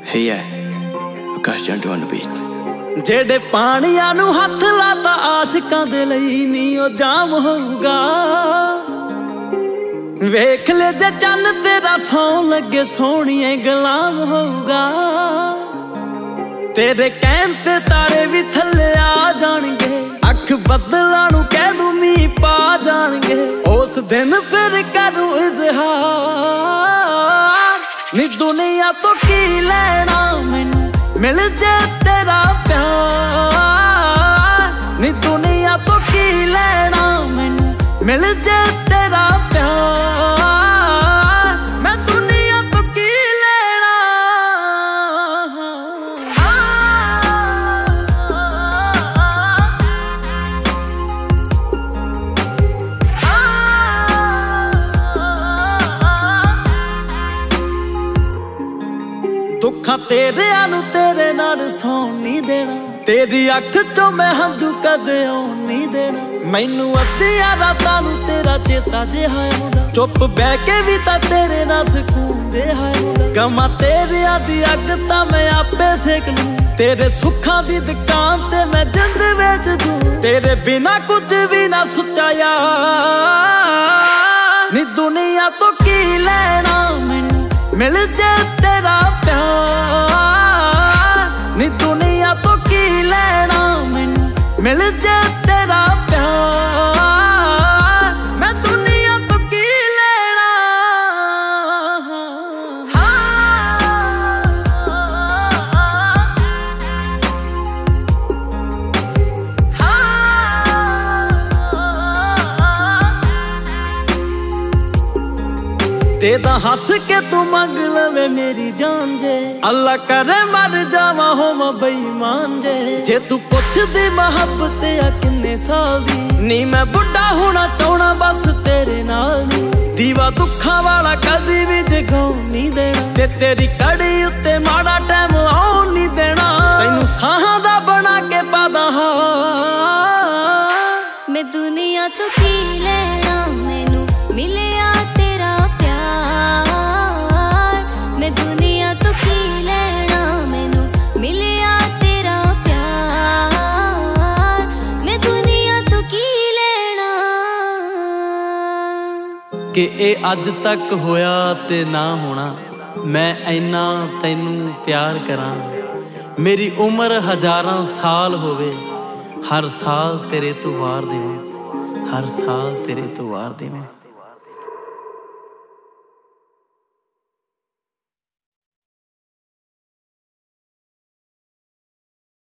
Hey yeah, Akash Jantu on the beat. जेड़े पानियां नू हथ लाता आशिकां दे लई नी ओ जाम होऊगा। वेख ले जे चन्न तेरा सौं लगे सोहणिए गुलाम होऊगा। तेरे कहण ते तारे भी थल्ले आ जाणगे, अख बदलां नू कह दूं मींह पा जाणगे। उस दिन फिर करूं इज़हार, नी दुनिया तो की लेना मैनू मिल जे तेरा प्यार। नी दुनिया तो की लेना मैनू मिल जे तेरा प्यार। मैं दुनिया तो की लेना। दुखा तेरे आनू तेरे नाल सौण नहीं देना, तेरी अख चों मैं हंझू कदे आउण नहीं देना। मैनू अद्धियां रातां नू तेरा चेता जिहा आउंदा, चुप बह के भी तां तेरे नाल सकून जिहा आउंदा। गमा तेरे दी अग तां मैं आपे सेक लूं, तेरे सुखां दी दुकान ते मैं जिंद बेच दूं। तेरे बिना कुछ भी ना सुच्चा यार, नी दुनिया तो की लेना मैनू मिल जे तेरा प्यार। नी दुनिया तो की लेना मैनू मिल जे तेरा प्यार। मैं दुनिया तो की लेना। तेदा हंस के तू मंग लवे मेरी जान जे, अल्लाह करे मर जावा होवां बेईमान जे। जे तू पुछदी मुहब्बत आ किन्ने साल दी, नी मैं बुढ़ा होना चाहना बस तेरे नाल दी। दीवा दुखां वाला कदी भी जगाउण नहीं देना, ते तेरी कड़ी उत्ते माड़ा टाइम आउण नहीं देना। तैनू साहां दा बना के पादा हार, मैं दुनिया तो की लेना मैनू मिलिया तेरा प्यार। मैं दुनिया तो की लेना मैनू मिलिया तेरा प्यार। मैं दुनिया तो की लेना। कि ए अज तक होया ते ना होना, मैं इन्ना तैनू प्यार करां। मेरी उम्र हजारां साल होवे, हर साल तेरे तो वार देवां, हर साल तेरे तो वार देवां।